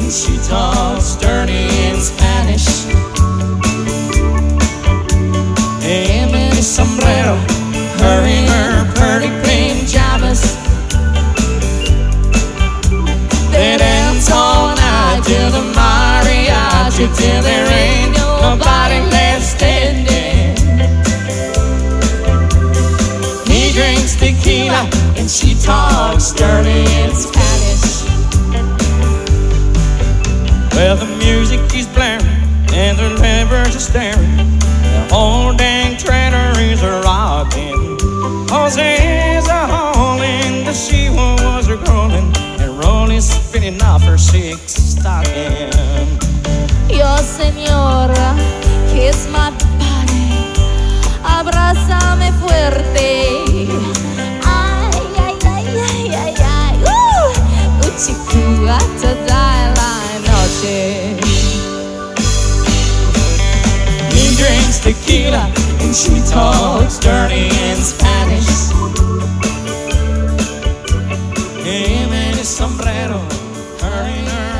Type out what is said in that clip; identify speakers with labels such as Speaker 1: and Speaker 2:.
Speaker 1: and she talks dirty in Spanish. Him in his sombrero, her in her pretty pink pajamas. They dance all night till the mariachi, till there ain't nobody left standing. He drinks tequila and she talks dirty in Spanish. Well, the music is blaring and the lovers are staring. The whole dang treasuries are rocking. Jose's a hauling, the she-wolf was a crawling, and Rolly's fitting off her six stocking.
Speaker 2: Yo, señora, kiss my body, abrázame fuerte. Ay, ay, ay, ay, ay, ay. Uchikua toda la noche.
Speaker 1: He drinks tequila and she talks dirty in Spanish. Him and his sombrero, her in her